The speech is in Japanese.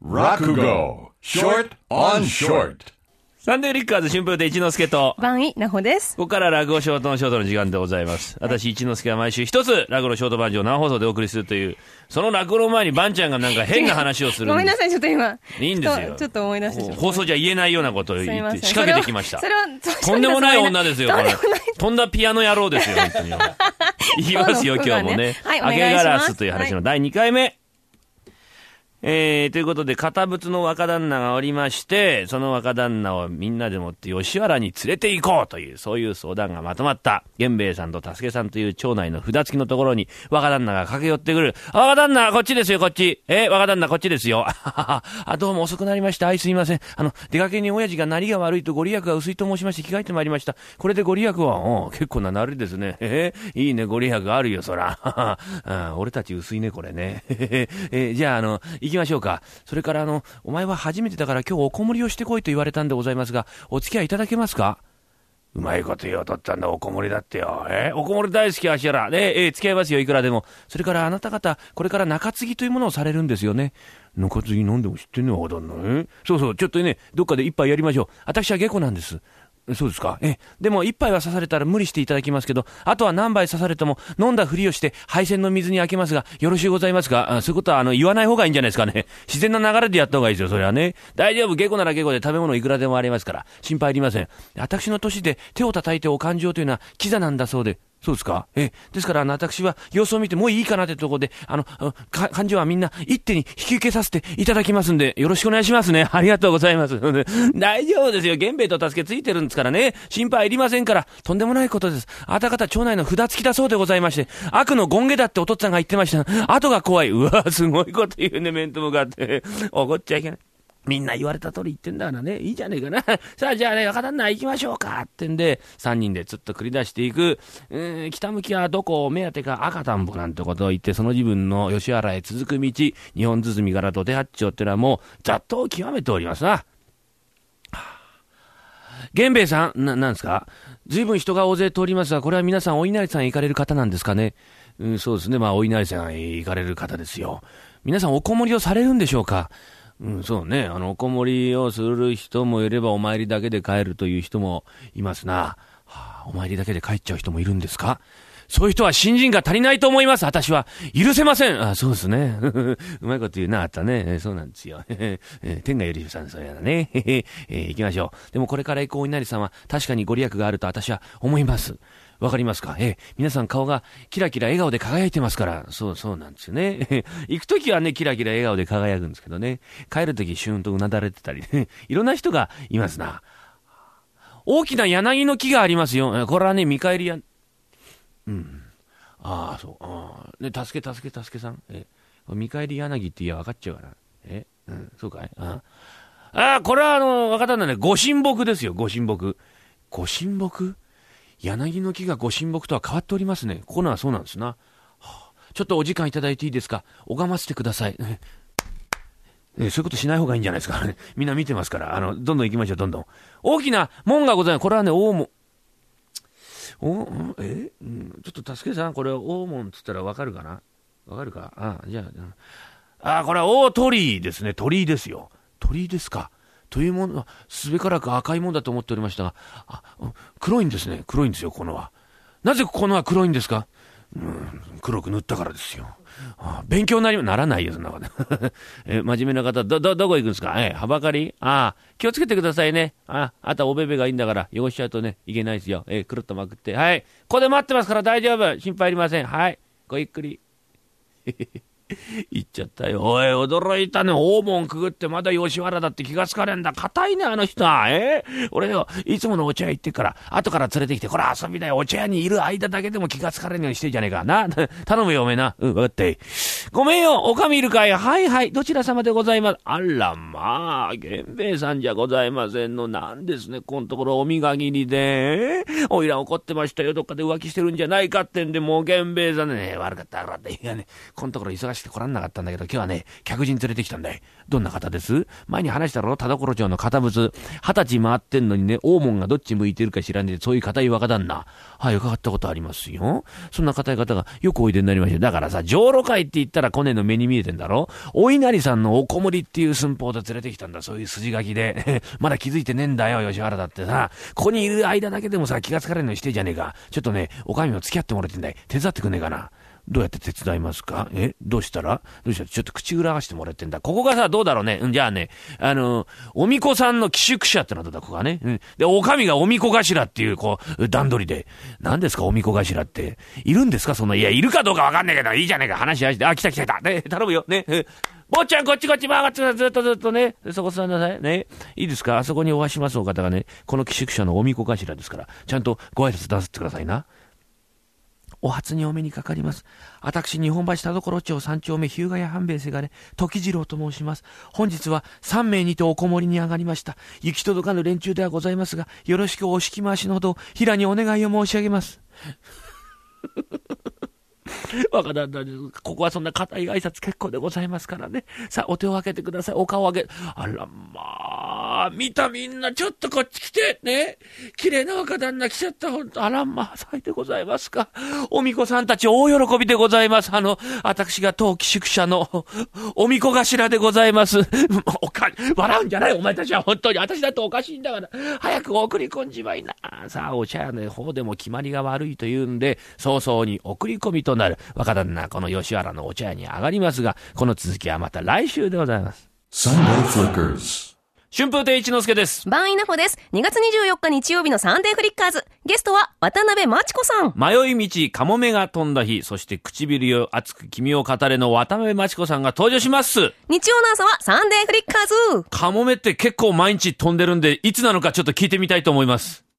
落語 Short on Short。 サンデーリッカーズ春風亭一之輔と番井なほです。 ここから落語ショートのショートの時間でございます。私一之輔は毎週一つ落語のショートバージョンを生放送でお送りするという、その落語の前にバンちゃんがなんか変な話をするごめんなさい、ちょっと今いいんですよ。 ちょっと思い出して放送じゃ言えないようなことを言って仕掛けてきました。 それはとんでもない女ですよ、これ。とんだピアノ野郎ですよ、本当に。いきますよ、今日もね。 はい、お明け願いします。 ガラスという話の第2回目。ということで、堅物の若旦那がおりまして、その若旦那をみんなでもって吉原に連れて行こうという、そういう相談がまとまった。源兵衛さんと助さんという町内の札付きのところに若旦那が駆け寄ってくる。若旦那、こっちですよ、こっち。若旦那、こっちですよ。どうも遅くなりました。すいません。出かけに親父が鳴りが悪いとご利益が薄いと申しまして着替えてまいりました。これでご利益は、結構な鳴りですね。いいね、ご利益あるよ、そら。俺たち薄いね、これね。じゃあ、行きましょうか。それからお前は初めてだから今日おこもりをしてこいと言われたんでございますが、お付き合いいただけますか？うまいこと言おうとったんだ、おこもりだってよ。おこもり大好き、あしら。付き合いますよ、いくらでも。それからあなた方、これから中継ぎというものをされるんですよね。中継ぎなんでも知ってんねん、若旦那。そうそう、ちょっとね、どっかで一杯やりましょう。私は下戸なんです。そうですか。でも一杯は刺されたら無理していただきますけど、あとは何杯刺されても飲んだふりをして配線の水に開けますが、よろしゅうございますか？そういうことは言わない方がいいんじゃないですかね。自然な流れでやった方がいいですよ、それはね。大丈夫、下戸なら下戸で食べ物いくらでもありますから、心配いりません。私の年で手を叩いてお勘定というのはキザなんだそうで。そうですか。ですから私は様子を見てもういいかなってところで、勘定はみんな一手に引き受けさせていただきますんで、よろしくお願いしますね。ありがとうございます。大丈夫ですよ。源兵衛と助けついてるんですからね。心配いりませんから、とんでもないことです。あなた方町内の札付きだそうでございまして、悪の権下だってお父っつぁんが言ってました。後が怖い。うわ、すごいこと言うね、面と向かって。怒っちゃいけない。みんな言われた通り言ってんだからね。いいじゃねえかな。さあ、じゃあね、若旦那行きましょうか。ってんで、3人でつっと繰り出していく。北向きはどこを目当てか赤田んぼなんてことを言って、その自分の吉原へ続く道、日本鼓から土手八丁ってのはもう、ざっとを極めておりますな。源兵衛さん、なんですか？随分人が大勢通りますが、これは皆さんお稲荷さんへ行かれる方なんですかね？そうですね。まあ、お稲荷さんへ行かれる方ですよ。皆さんおこもりをされるんでしょうか？そうね。おこもりをする人もいれば、お参りだけで帰るという人もいますな。お参りだけで帰っちゃう人もいるんですか？そういう人は信心が足りないと思います。私は許せません。そうですね。うまいこと言うな、あったね。そうなんですよ。天が許さんそうやだね。行きましょう。でもこれから行くお稲荷さんは確かにご利益があると私は思います。わかりますか？皆さん顔がキラキラ笑顔で輝いてますから。そうなんですよね。行くときはね、キラキラ笑顔で輝くんですけどね。帰るときシューンとうなだれてたりね。いろんな人がいますな。大きな柳の木がありますよ。これはね、見返りや、そう。ね、助けさん。見返り柳って言えば分かっちゃうから。そうかい？これは若旦那ね、ご神木ですよ、ご神木。ご神木？柳の木がご神木とは変わっておりますね。ここのはそうなんですな。ちょっとお時間いただいていいですか？拝ませてください。そういうことしない方がいいんじゃないですか。みんな見てますから、どんどん行きましょう、どんどん。大きな門がございます。これはね、大門。ちょっと助けさん、これ大門っつったらわかるかな？わかるか？じゃあ、これは大鳥居ですね。鳥居ですよ。鳥居ですか。というものは、すべからく赤いものだと思っておりましたが、黒いんですね。黒いんですよ、このは。なぜこのは黒いんですか？黒く塗ったからですよ。勉強にならないよ、そんなこと。真面目な方、どこ行くんですか？はばかり？気をつけてくださいね。あとおべべがいいんだから、汚しちゃうとね、いけないですよ。くるっとまくって。はい。ここで待ってますから大丈夫。心配いりません。はい。ごゆっくり。行っちゃったよ。おい、驚いたね。大門くぐってまだ吉原だって気がつかれんだ。硬いね、あの人は。俺よ、いつものお茶屋行ってから、後から連れてきて、これ遊びだよ。お茶屋にいる間だけでも気がつかれんようにしてんじゃねえか。頼むよ、おめえな。わかったい。ごめんよ、おかみいるかい？はいはい、どちら様でございます？あら、まあ、源兵衛さんじゃございませんの。なんですね、このところお身限りで。おいら怒ってましたよ。どっかで浮気してるんじゃないかってんで、もう源兵衛さんね、悪かった。いやね、このところ忙しくして来らんなかったんだけど、今日はね、客人連れてきたんだよ。どんな方です？前に話したろ？田所町の堅物。20歳回ってんのにね、大門がどっち向いてるか知らんで、そういう堅い若旦那。はい、伺ったことありますよ。そんな堅い方がよくおいでになりました。だからさ、浄土会って言ったらコネの目に見えてんだろ？お稲荷さんのおこもりっていう寸法で連れてきたんだ。そういう筋書きで。まだ気づいてねえんだよ、吉原だってさ。ここにいる間だけでもさ、気がつかれるのにしてじゃねえか。ちょっとね、おかみも付き合ってもらってんだい。手伝ってくんねえかな。どうやって手伝いますか？どうしたらちょっと口裏合わせてもらってんだ。ここがさ、どうだろうね。じゃあね、おみこさんの寄宿舎ってのはどうだ、ここがね。で、おかみがおみこ頭っていう、こう、段取りで。何ですか、おみこ頭って。いるんですか、その、いや、いるかどうかわかんないけど、いいじゃねえか、話し合いして。あ、来た。ね、頼むよ。ね。坊ちゃん、こっち、曲がってずっとね、そこ座んなさい。ね。いいですか、あそこにお会いしますお方がね、この寄宿舎のおみこ頭ですから、ちゃんとご挨拶出させてくださいな。お初にお目にかかります。私、日本橋田所町3丁目日向屋半兵衛せがれ、時次郎と申します。本日は3名にておこもりに上がりました。行き届かぬ連中ではございますが、よろしくお引き回しのほど、平にお願いを申し上げます。若旦那です。ここはそんな固い挨拶結構でございますからね。さあ、お手を開けてください。お顔を開け。あら、まあ、見たみんな、ちょっとこっち来て、ね。綺麗な若旦那来ちゃった、ほんと。あら、まあ、咲いてございますか。おみこさんたち大喜びでございます。私が当寄宿舎の、おみこ頭でございます。笑うんじゃないお前たちは本当に。私だっておかしいんだから。早く送り込んじまいな。さあ、お茶屋の方でも決まりが悪いというんで、早々に送り込みとなる。若旦那、この吉原のお茶屋に上がりますが、この続きはまた来週でございます。 Sunday Flickers。 春風亭一之輔です。 バンイナホです。2月24日日曜日のサンデーフリッカーズ。ゲストは渡辺真知子さん。 迷い道、カモメが飛んだ日、そして唇よ熱く君を語れの渡辺真知子さんが登場します。 日曜の朝はサンデーフリッカーズ。 カモメって結構毎日飛んでるんで、いつなのかちょっと聞いてみたいと思います。